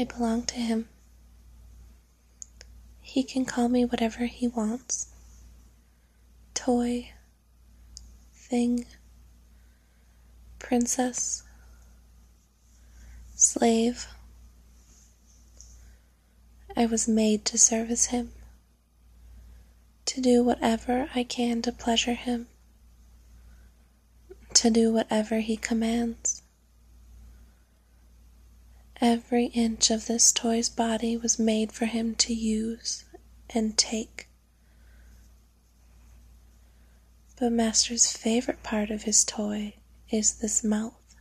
I belong to him. He can call me whatever he wants. Toy, thing, princess, slave. I was made to service him, to do whatever I can to pleasure him, to do whatever he commands. Every inch of this toy's body was made for him to use and take. But Master's favorite part of his toy is this mouth.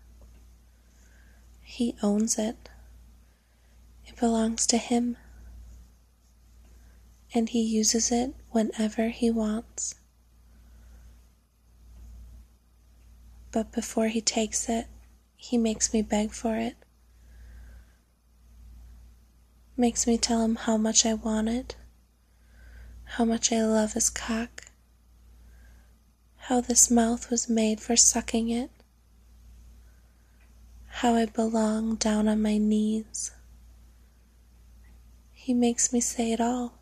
He owns it. It belongs to him. And he uses it whenever he wants. But before he takes it, he makes me beg for it. Makes me tell him how much I want it, how much I love his cock, how this mouth was made for sucking it, how I belong down on my knees. He makes me say it all.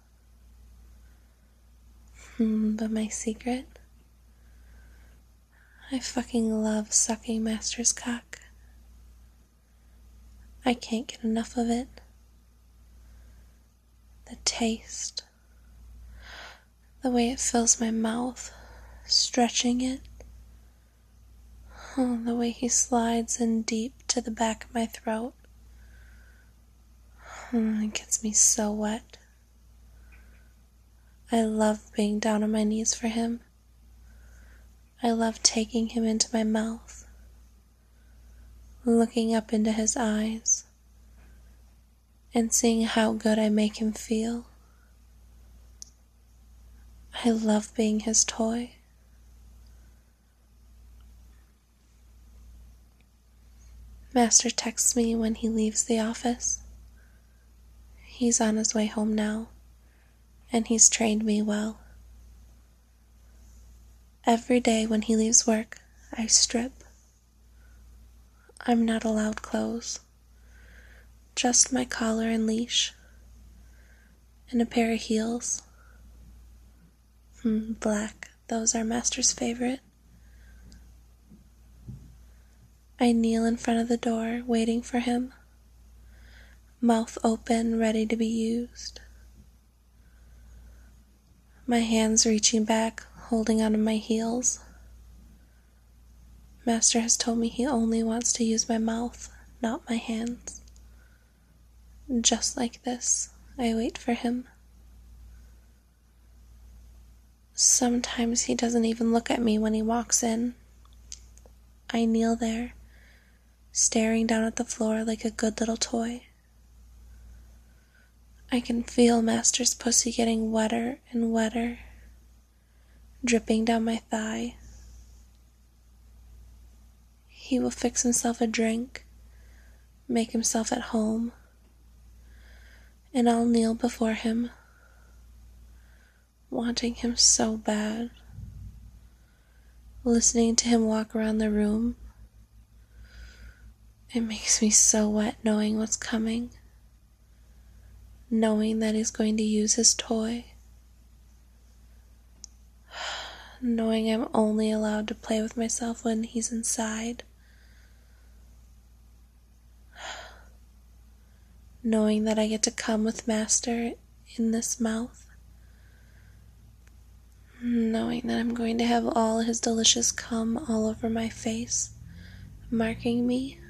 But my secret? I fucking love sucking Master's cock. I can't get enough of it. The taste, the way it fills my mouth, stretching it. Oh, the way he slides in deep to the back of my throat. It gets me so wet. I love being down on my knees for him. I love taking him into my mouth, looking up into his eyes, and seeing how good I make him feel. I love being his toy. Master texts me when he leaves the office. He's on his way home now, and he's trained me well. Every day when he leaves work, I strip. I'm not allowed clothes. Just my collar and leash, and a pair of heels. Black, those are Master's favorite. I kneel in front of the door, waiting for him, mouth open, ready to be used. My hands reaching back, holding onto my heels. Master has told me he only wants to use my mouth, not my hands. Just like this, I wait for him. Sometimes he doesn't even look at me when he walks in. I kneel there, staring down at the floor like a good little toy. I can feel Master's pussy getting wetter and wetter, dripping down my thigh. He will fix himself a drink, make himself at home, and I'll kneel before him, wanting him so bad, listening to him walk around the room. It makes me so wet knowing what's coming, knowing that he's going to use his toy, knowing I'm only allowed to play with myself when he's inside, knowing that I get to come with Master in this mouth, knowing that I'm going to have all his delicious cum all over my face, marking me.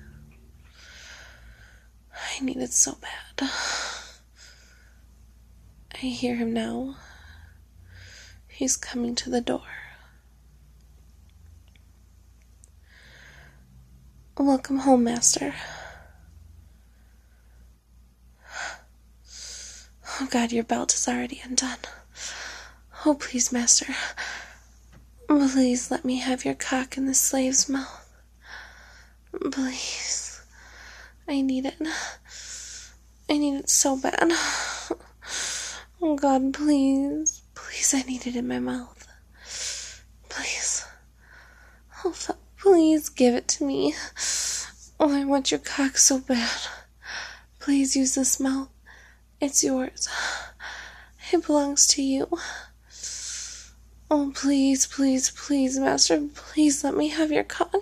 I need it so bad. I hear him now. He's coming to the door. Welcome home, Master. Oh God, your belt is already undone. Oh, please, Master. Please let me have your cock in the slave's mouth. Please. I need it. I need it so bad. Oh God, please. Please, I need it in my mouth. Please. Oh, please give it to me. Oh, I want your cock so bad. Please use this mouth. It's yours. It belongs to you. Oh, please, please, please, Master, please let me have your cock.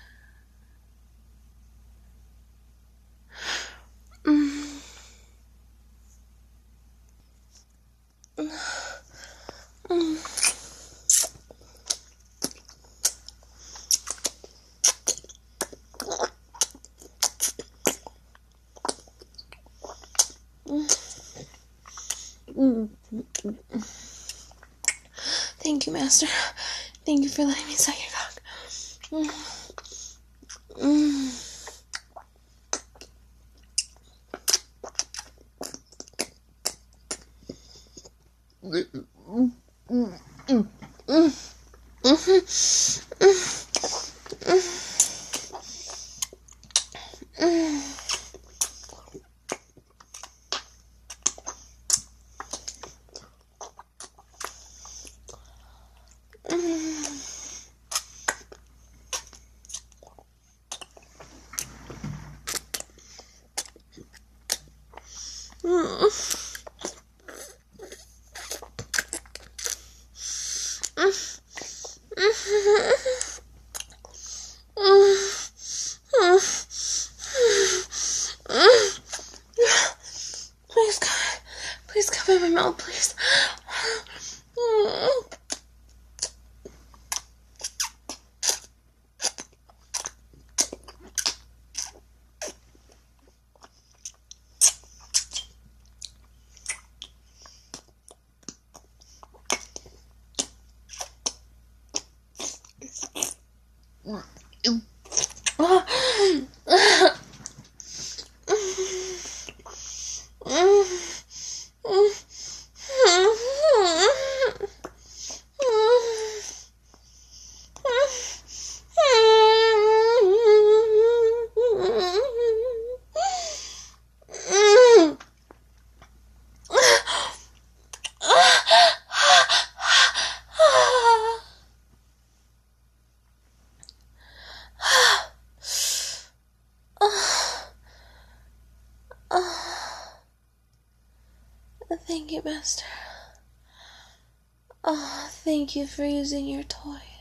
Thank you, Master. Thank you for letting me suck your cock. Please cover my mouth, please. Thank you, Master. Oh, thank you for using your toy.